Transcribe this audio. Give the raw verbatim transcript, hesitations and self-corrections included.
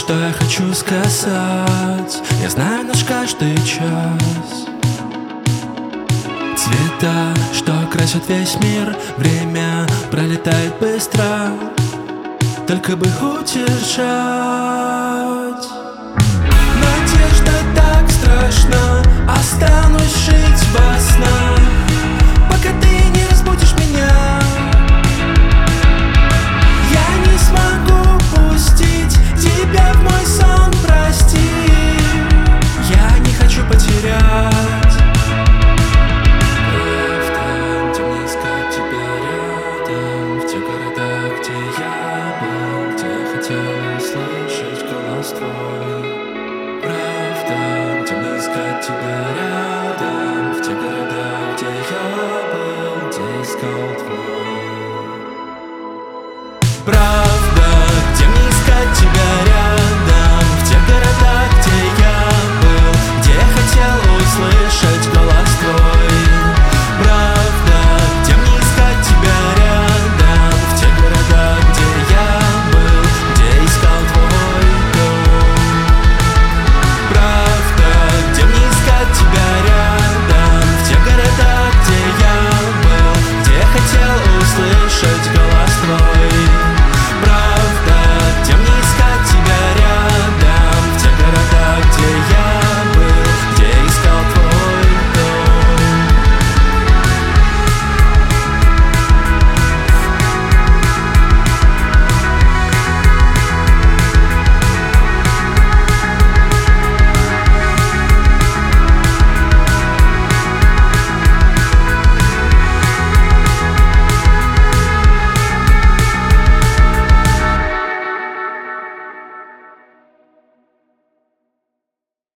что я хочу сказать. Я знаю наш каждый час. Цвета, что красят весь мир. Время пролетает быстро, только бы удержать. Надежда так страшна, останусь жить во снах, пока ты не разбудишь меня. Я не смогу пустить тебя в мой сон, прости. Я не хочу потерять. Правда, где мне искать тебя рядом, в тех городах, где я был, где я хотел услышать голос твой. Правда, где мне искать тебя рядом, в тех городах, где я был, где искал твой.